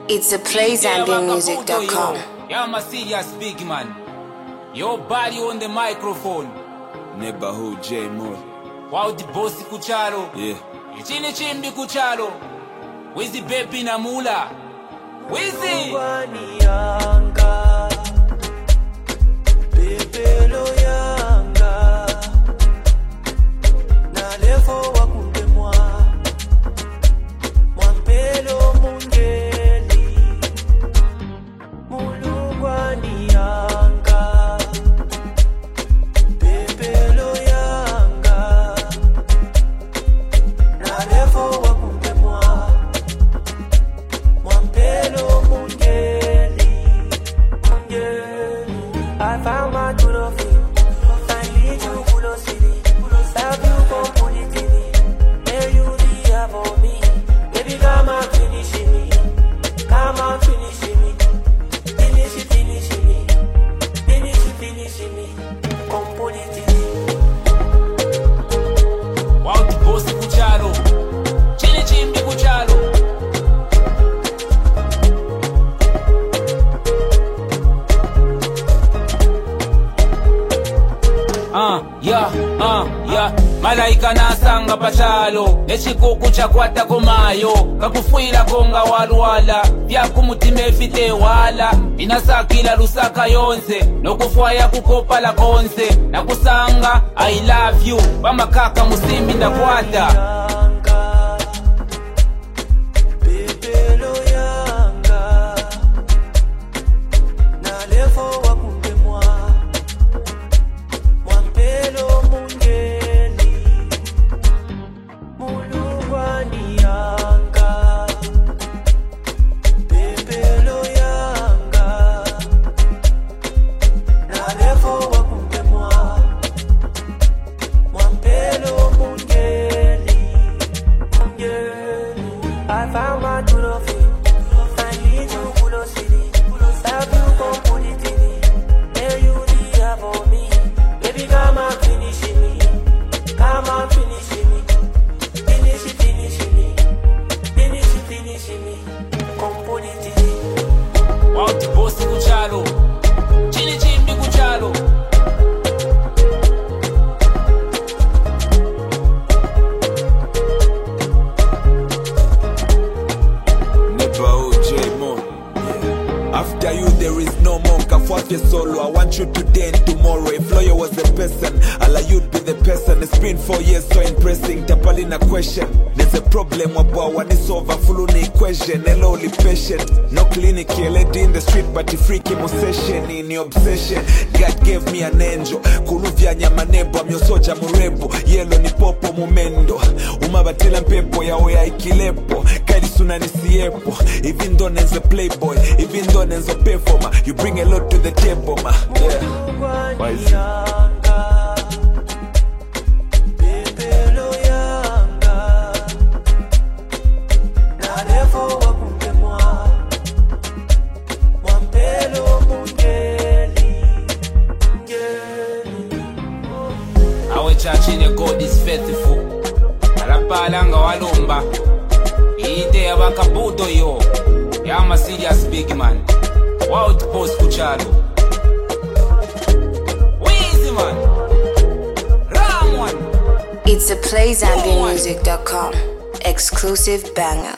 It's a playzambianmusic.com. Yeah, I'm a serious big man. Your body on the microphone. Neighborhood J Moore. Wow, the bossy kuchalo. Yeah. Ichini chimbi kuchalo. Wizi baby na mula. Wizi. I found my true feeling. I need you full of city. Have you come put it in me? There you there for me. Baby, come and finish me. Come and finish me. Finish me. Finish me. Come put it in me. Wow, the bossy kuchalo. Chini chimbi kuchalo. Yeah. Malaika nasanga pachalo nechikuku chakwata komayo kakufuila konga walwala vyakumutima efite wala inasakila lusaka yonse nokufwaya kukopala konse nakusanga I love you pamakaka musimbi ndakwata. I found my true feeling. I need you full of city. Have you come put it in me? There you there for me. Baby, come and finish me. Come and finish me. Finish me. Come put it in me. Wow, the bossy kuchalo. Chini chimbi kuchalo. After you there is no more Kafuafia solo. I want you today and tomorrow. If lawyer was the person, Allah you'd be the person. It's been 4 years so impressing. Tapalina question. There's a problem wabwa wani solve a full equation. Hello only patient. No clinic here, lady in the street but the freaky session in your obsession. God gave me an angel. Kuluvya nyamanebo amyosoja murebo. Yellow ni popo mumendo. Umabatila mpepo yawe ya ikilepo. Kali sunani siepo. Even though there's a playboy. Even though there's a performer, you bring a lot to the table, ma. Yeah. Why is it? Our church in God is faithful. Alapalanga walomba. Ide abakabudo yo. Yeah, I'm a serious big man. Wow, the boss kuchalo. Weezy man. Ram one. It's a playzambianmusic.com. Exclusive banger.